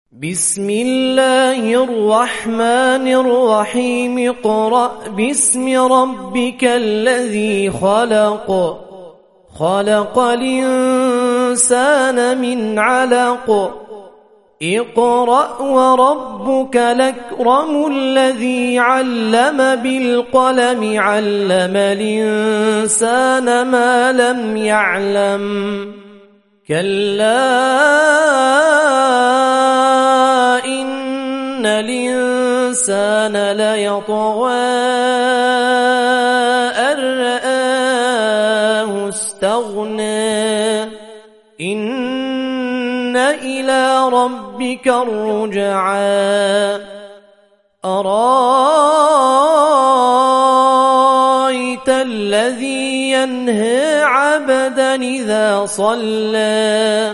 بسم الله الرحمن الرحيم اقرأ باسم ربك الذي خلق خلق الإنسان من علق اقرأ وربك الأكرم الذي علم بالقلم علم الإنسان ما لم يعلم كلا إن الإنسان ليطغى أن رآه استغنى إن إلى ربك الرجعى أرأيت الذي ينهى عبدا إذا صلى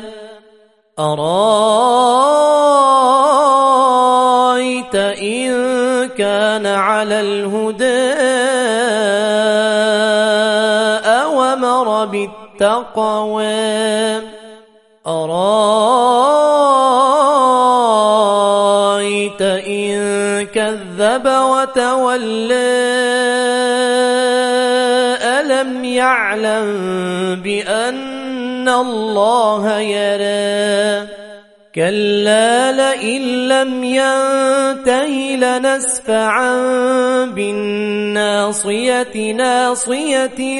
أرأيت إن كان على الهدى أوامر بالتقوى أرأيت إن كذب وتولى ألم يعلم بأن الله يرى كلا لئن لم ينته لنسفعا بالناصية ناصية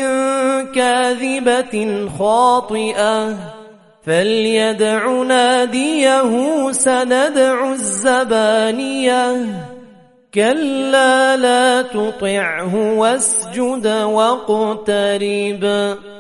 كاذبة خاطئة فليدع ناديه سندع الزبانية كلا لا تطعه واسجد واقترب